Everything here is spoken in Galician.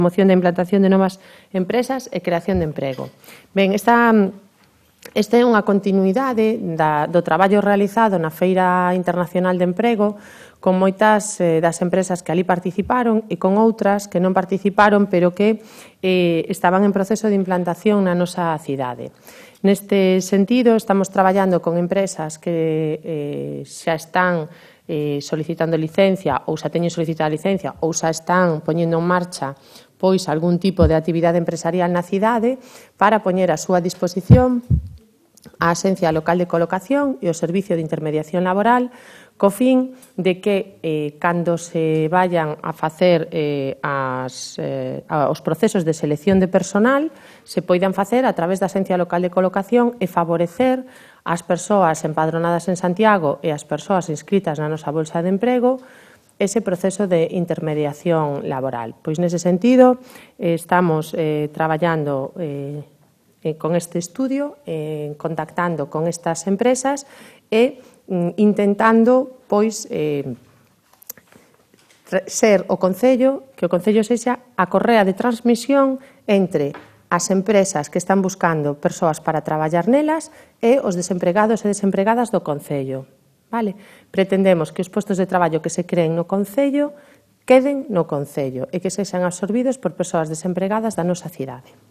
promoción da implantación de novas empresas e creación de emprego. Ben, esta é unha continuidade do traballo realizado na Feira Internacional de Emprego con moitas das empresas que ali participaron e con outras que non participaron pero que estaban en proceso de implantación na nosa cidade. Neste sentido, estamos traballando con empresas que xa están solicitando licencia ou xa teñen solicitada licencia ou xa están poñendo en marcha pois algún tipo de actividade empresarial na cidade para poñer a súa disposición a Axencia Local de Colocación e o Servicio de Intermediación Laboral co fin de que cando se vayan a facer os procesos de selección de personal se poidan facer a través da Axencia Local de Colocación e favorecer as persoas empadronadas en Santiago e as persoas inscritas na nosa Bolsa de Emprego ese proceso de intermediación laboral. Pois nese sentido estamos traballando con este estudio, contactando con estas empresas e intentando pois ser o Concello, que o Concello sexa a correa de transmisión entre as empresas que están buscando persoas para traballar nelas e os desempregados e desempregadas do Concello. Vale? Pretendemos que os postos de traballo que se creen no Concello queden no Concello e que sexan absorbidos por persoas desempregadas da nosa cidade.